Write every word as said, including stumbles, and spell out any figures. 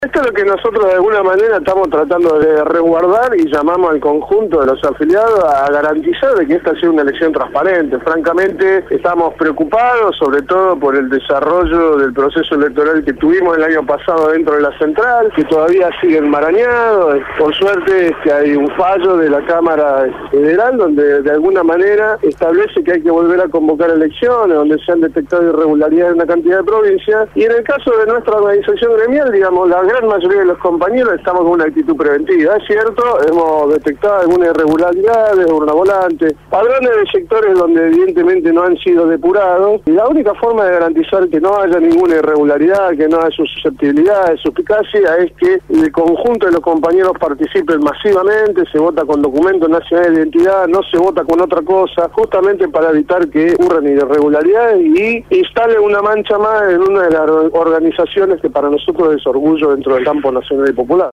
Esto es lo que nosotros de alguna manera estamos tratando de resguardar y llamamos al conjunto de los afiliados a garantizar de que esta sea una elección transparente. Francamente estamos preocupados sobre todo por el desarrollo del proceso electoral que tuvimos el año pasado dentro de la central, que todavía sigue enmarañado. Por suerte que hay un fallo de la Cámara Federal donde de alguna manera establece que hay que volver a convocar elecciones, donde se han detectado irregularidades en una cantidad de provincias, y en el caso de nuestra organización gremial, digamos, la La gran mayoría de los compañeros estamos con una actitud preventiva. Es cierto, hemos detectado algunas irregularidades, una volante, padrones de sectores donde evidentemente no han sido depurados, y la única forma de garantizar que no haya ninguna irregularidad, que no haya susceptibilidad, suspicacia, es que el conjunto de los compañeros participen masivamente, se vota con documentos nacionales de identidad, no se vota con otra cosa, justamente para evitar que ocurran irregularidades y instale una mancha más en una de las organizaciones que para nosotros es orgullo dentro del campo nacional y popular.